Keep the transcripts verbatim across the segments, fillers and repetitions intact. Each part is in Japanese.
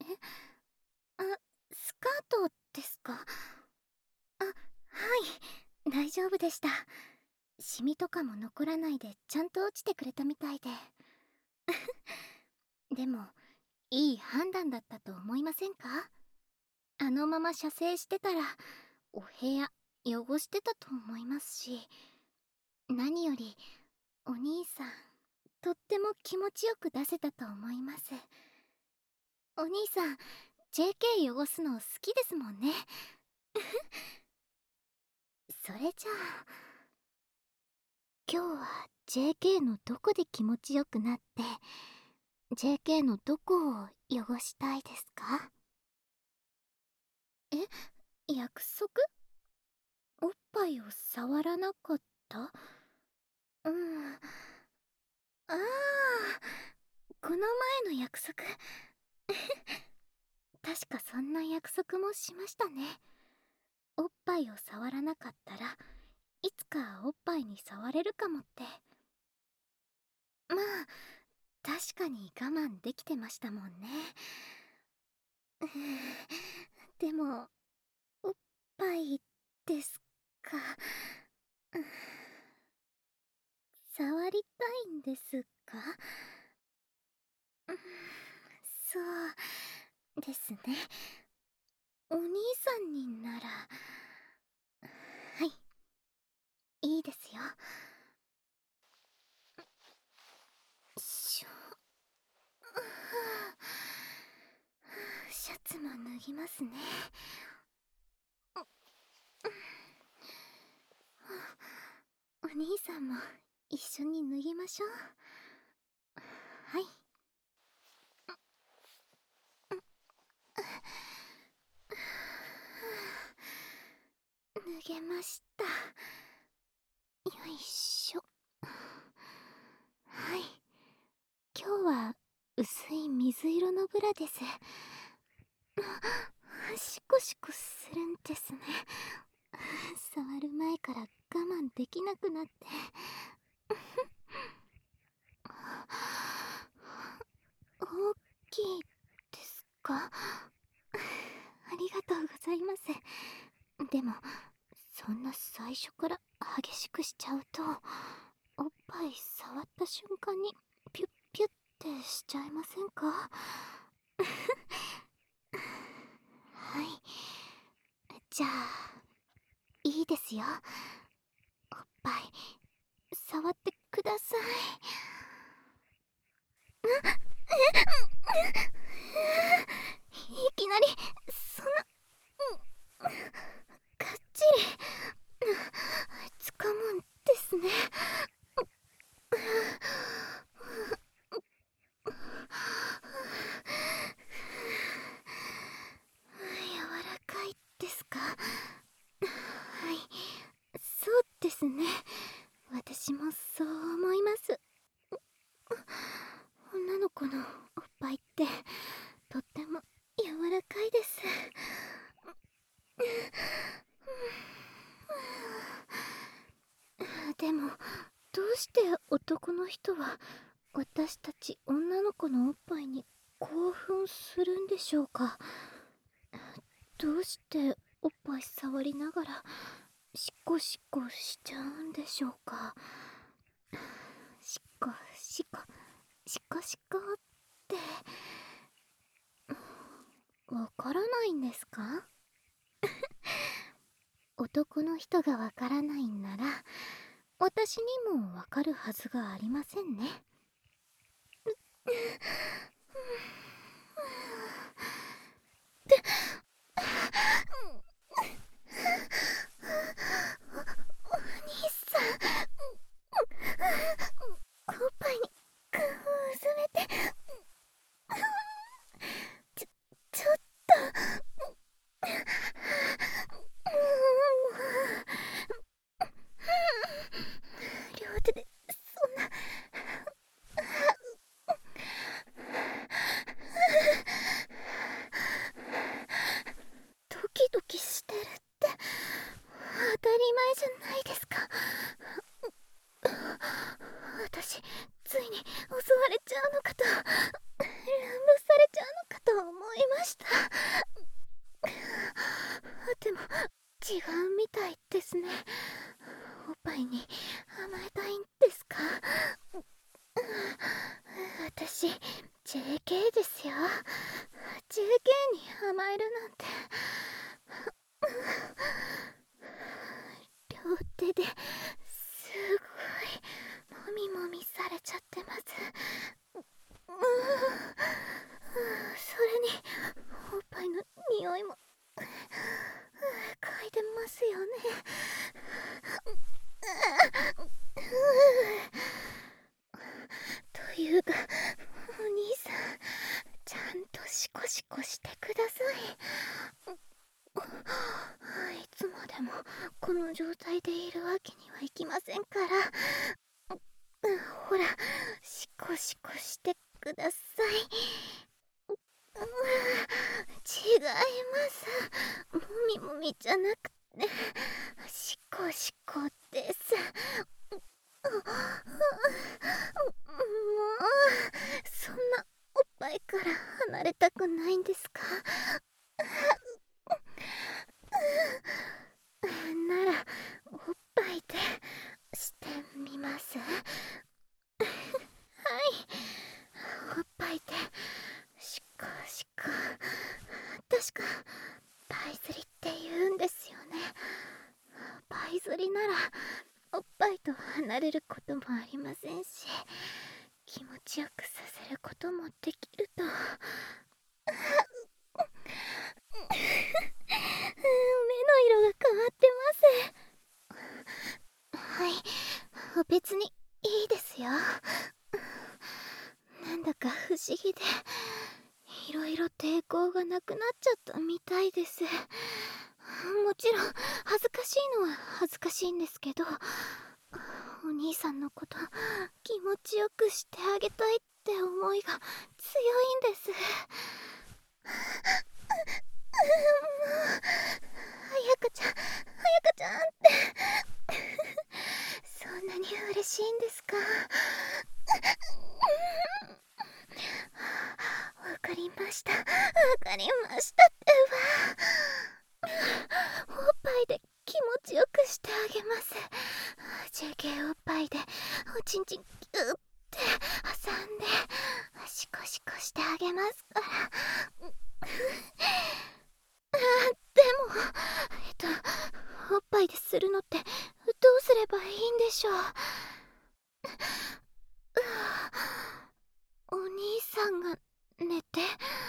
あ、スカートですか？あ、はい、大丈夫でした。シミとかも残らないでちゃんと落ちてくれたみたいで。でも、いい判断だったと思いませんか？あのまま射精してたら、お部屋汚してたと思いますし、何より、お兄さん、とっても気持ちよく出せたと思います。お兄さん、ジェーケー 汚すの好きですもんね。それじゃあ、今日は ジェーケー のどこで気持ちよくなって、ジェーケー のどこを汚したいですか？え、約束？おっぱいを触らなかった？うん。ああ、この前の約束。確かそんな約束もしましたね。おっぱいを触らなかったらいつかおっぱいに触れるかもって。まあ確かに我慢できてましたもんね。でもおっぱいですか。触りたいんですか？そうですね。お兄さんになら、はい、いいですよ。しょシャツも脱ぎますね。お兄さんも一緒に脱ぎましょう。はい。脱げました。よいしょ。はい。今日は薄い水色のブラです。シコシコするんですね。触る前から我慢できなくなって。大きいですか？ありがとうございます。でもそんな最初から激しくしちゃうと、おっぱい触った瞬間にピュッピュッってしちゃいませんか？はい、じゃあいいですよ。おっぱい触ってください。いきなりそんな、がっちり掴むんですね。柔らかいですか？はい、そうですね。私もそう思います。女の子のおっぱいってとっても柔らかいです。でもどうして男の人は私たち女の子のおっぱいに興奮するんでしょうか？どうしておっぱい触りながらシコシコしちゃうんでしょうか？シコシコシコシコってわからないんですか？男の人がわからないんなら私にもわかるはずがありませんね。お兄さん、おっぱいに工夫うずめて、ちょちょっと、両手でそんな。 ました。でも違うみたいですね。おっぱいに甘えたいんですか？私 ジェーケー ですよ。 ジェーケー に甘えるなんて。両手ですごいもみもみされちゃってます。うーそれにおっぱいの匂いも嗅いでますよね。というかお兄さん、ちゃんとシコシコしてください。いつまでもこの状態でいるわけにはいきませんから。ほら、シコシコしてください。違います。もみもみじゃなくてシコシコです。もうそんなおっぱいから離れたくないんですか？ならおっぱいでしてみます。はい、おっぱいでシコシコ。確かパイ釣りって言うんですよね。パイ釣りならおっぱいと離れることもありませんし、気持ちよくさせることもできると。目の色が変わってます。はい、別にいいですよ。なんだか不思議でいろいろ抵抗がなくなっちゃったみたいです。もちろん恥ずかしいのは恥ずかしいんですけど、お兄さんのこと気持ちよくしてあげたいって思いが強いんです。もう彩香ちゃん、彩香ちゃんってそんなに嬉しいんですか？わかりました、わかりましたってば。おっぱいで気持ちよくしてあげます。 ジェーケー おっぱいでおちんちんギュッて挟んでシコシコしてあげますから。でもえっとおっぱいでするのってどうすればいいんでしょう。お兄さんが寝て、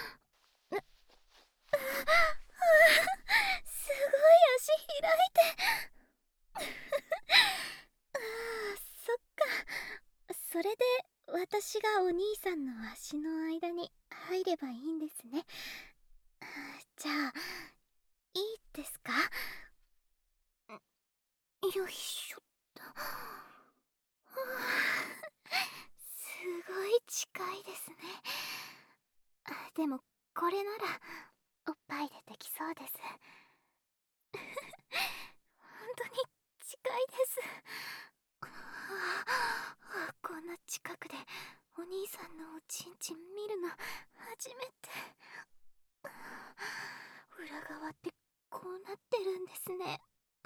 すごい足開いて。あー、そっか。それで私がお兄さんの足の間に入ればいいんですね。じゃあいいですか？よいしょっと。すごい近いですね。でもこれならおっぱいでできそうです。本当に近いです。こんな近くでお兄さんのおちんちん見るの初めて。裏側ってこうなってるんですね。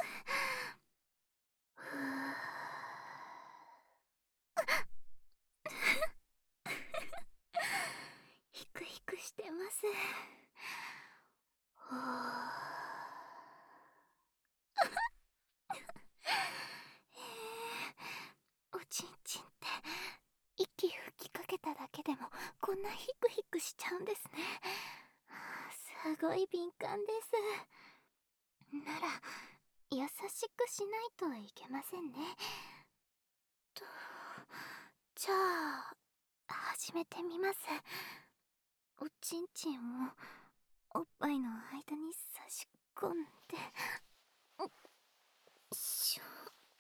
ヒクヒクしてます。おちんちんって息吹きかけただけでもこんなヒクヒクしちゃうんですね。すごい敏感です。なら優しくしないといけませんね。と、じゃあ始めてみます。おちんちんをおっぱいの間に差し込んで、よいしょ。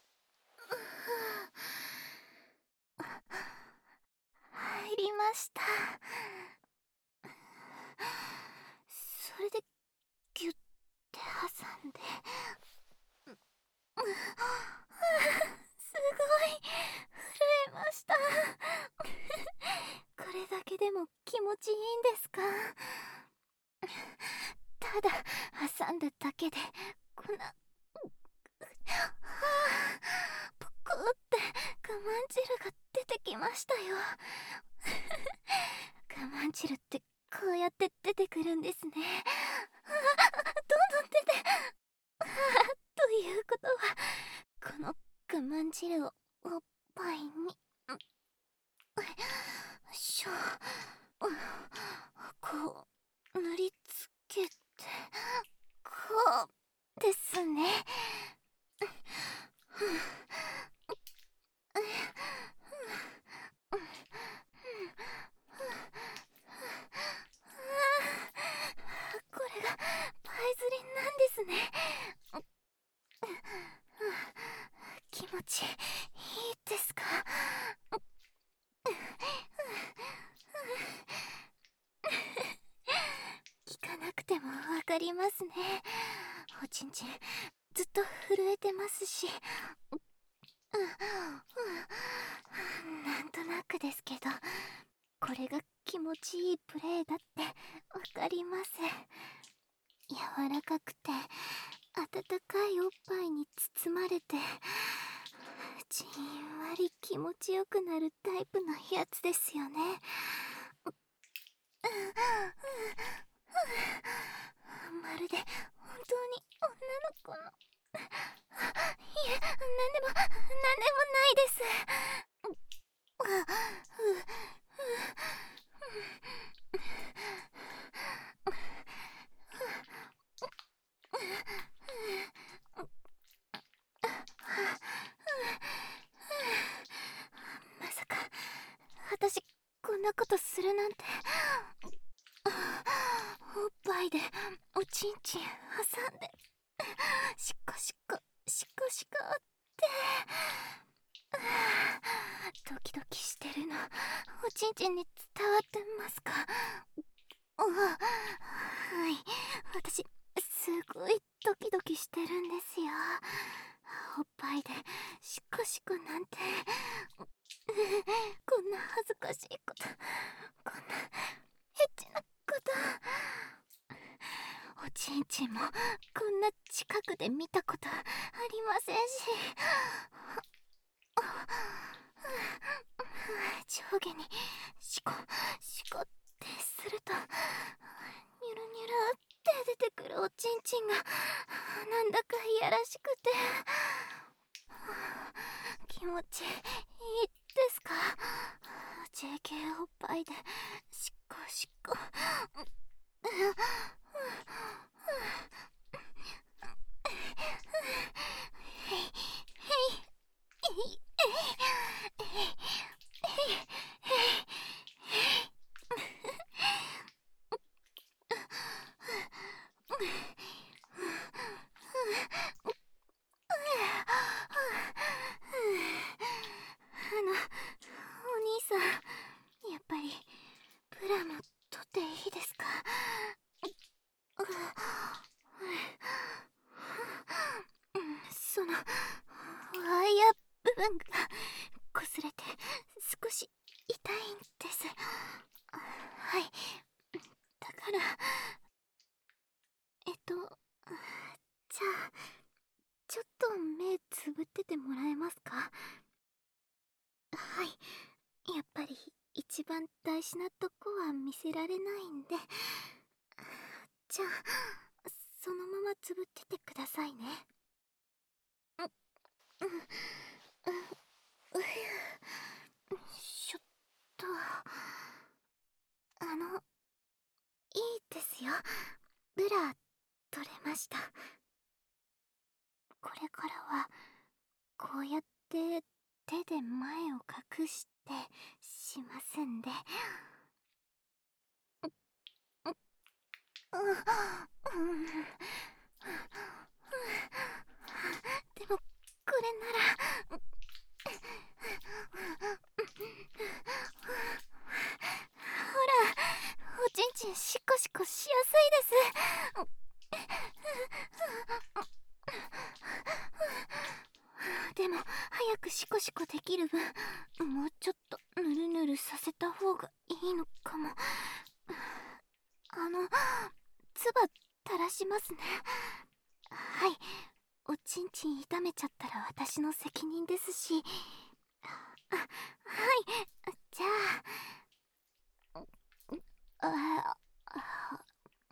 入りました。それでギュッて挟んで、すごい震えました。これだけでも気持ちいいんですか？ ただ挟んだだけでこんな、はあ、ぷくって我慢汁が出てきましたよ。我慢汁ってこうやって出てくるんですね。ああ、どんどん出て、ああ、ということはこの我慢汁をおっぱいに、しょ、こう塗りつけて、こうですね。これがパイズリンなんですね。気持ちいいですか？聞かなくてもわかりますね。おちんちんずっと震えてますし、なんとなくですけど、これが気持ちいいプレイだってわかります。柔らかくて温かいおっぱいに包まれて、じんわり気持ちよくなるタイプのやつですよね。まるで本当に女の子の、いえ、なんでもなんでもないです。まさか私こんなことするなんて。おっぱいでおちんちん挟んで、シコシコシコシコって、ドキドキしてるのおちんちんに伝わってますか？はい、私すごいドキドキしてるんですよ。おっぱいでシコシコなんて、こんな恥ずかしいこと、こんなエッチなこと、おちんちんもこんな近くで見たことありませんし、上下にシコシコってすると、ニュルニュルって出てくるおちんちんがなんだかいやらしくて、気持ちいいですか？ ジェーケー おっぱいでシコシコ。あの、お兄さん、やっぱりブラも取っていいですか？そのワイヤー部分が擦れて少し痛いんです。はい、だからえっとじゃあちょっと目つぶっててもらえますか？はい、やっぱり一番大事なとこは見せられないんで、じゃあそのままつぶっててくださいね。う、うん、う、うゆ、ちょっと、あの、いいですよ。ブラ取れました。これからはこうやって手で前を隠してしますんで。うん、でもこれなら、ほら、おちんちんシコシコしやすいです。でも早くシコシコできる分、もうちょっとヌルヌルさせた方がいいのかも。あの、 唾垂らしますね。はい、おちんちん痛めちゃったら私の責任ですし。あ、はい、じゃあ、ああ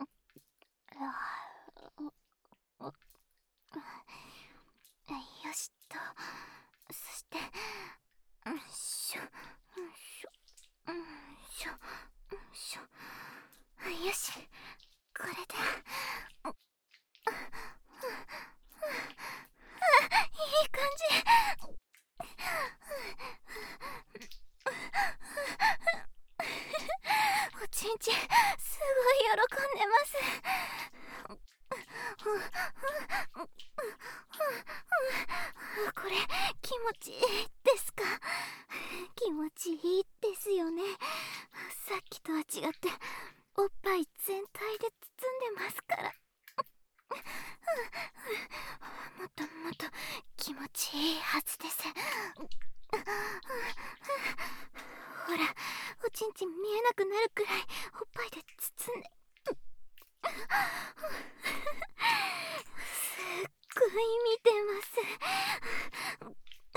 よしと、そしてうんしょうんしょうんしょうんしょ、よし、これでいい感じ。おちんちんすごい喜んでます。これ気持ちいいですか？気持ちいいですよね。さっきとは違っておっぱい全体で包んでますから。もっともっと気持ちいいはずです。ほら、おちんちん見えなくなるくらいおっぱいで包んで。すっごい見てます。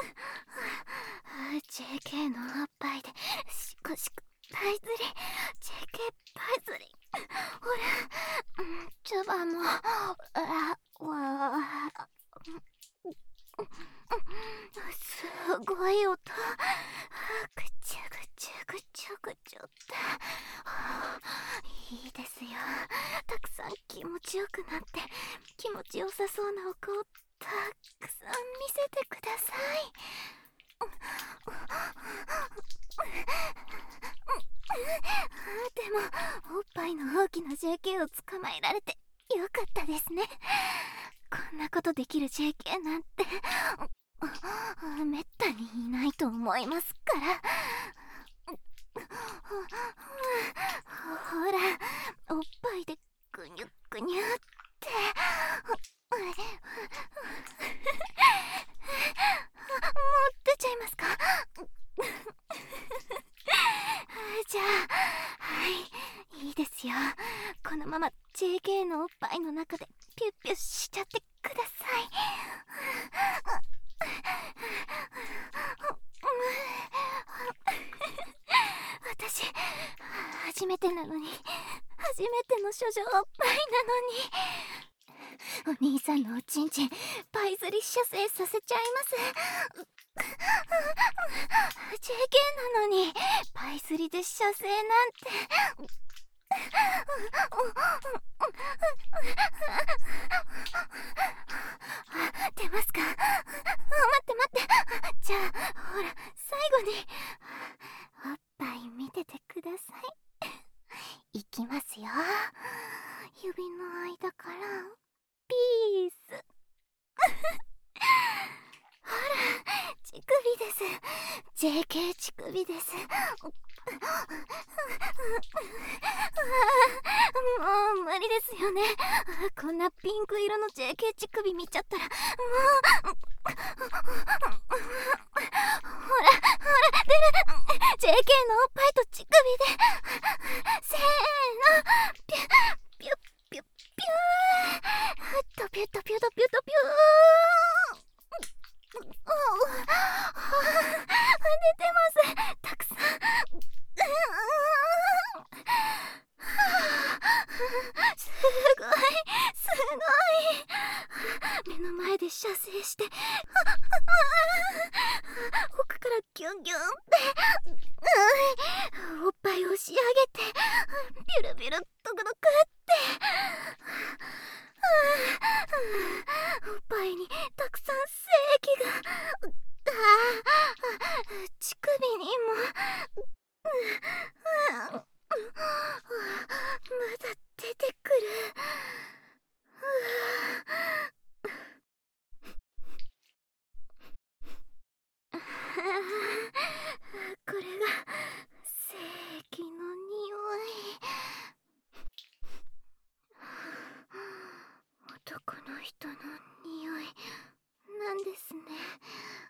ジェーケー のおっぱいでシコシコパイズリ ジェーケー パイズリ、ほら、茶葉もあわあ、すごい音。ぐちゅぐちゅぐちゅぐちゅって、いいですよ。たくさん気持ちよくなって気持ちよさそうなお顔たくさん見せてください。でもおっぱいの大きな ジェーケー を捕まえられてよかったですね。こんなことできる ジェーケー なんてめったにいないと思いますから。ほら、おっぱいでぐにゅぐにゅって。もう出ちゃいますか？じゃあ、はい、いいですよ。このまま ジェーケー のおっぱいの中でピュッピュッしちゃってください。私、初めてなのに、初めての処女おっぱいなのに。お兄さんのおちんちんパイズリ射精させちゃいます。 ジェーケー なのにパイズリで射精なんて。出ますか？待って待って。じゃあほら、最後におっぱい見ててください。いきますよ。指の間からピース。ほら、乳首です。ジェーケー 乳首です。もう無理ですよね。こんなピンク色の ジェーケー 乳首見ちゃったらもう。ほらほら出る。 ジェーケー のおっぱいと乳首でせーの、ピュッピュッピュッピューとピュッとピュッとピュッとピュー。出てます、たくさん。すごいすごい。目の前で射精して奥からギュンギュンっておっぱいを仕上げてビュルビュルドクドクっておっぱいにたくさん精液が、乳首にもまだ出てくる。これが精液の匂い。男の人の匂いなんですね。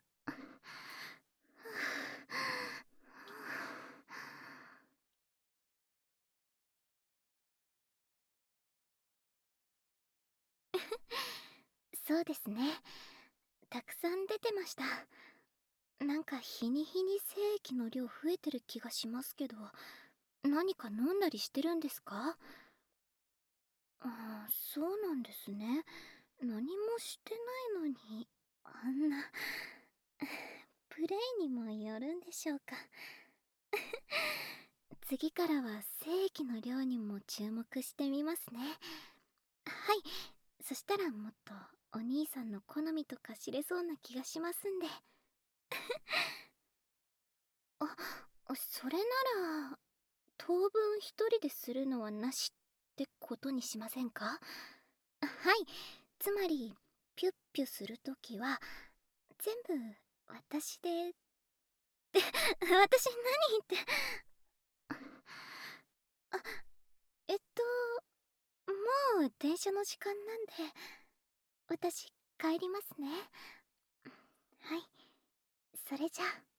そうですね。たくさん出てました。なんか日に日に精液の量増えてる気がしますけど、何か飲んだりしてるんですか？ああ、そうなんですね。何もしてないのに、あんなプレイにもよるんでしょうか。次からは精液の量にも注目してみますね。はい、そしたらもっとお兄さんの好みとか知れそうな気がしますんで。あ、それなら当分一人でするのはなしってことにしませんか？はい、つまりピュッピュするときは全部私でって私何言ってあ、えっともう電車の時間なんで私帰りますね。はい、それじゃあ。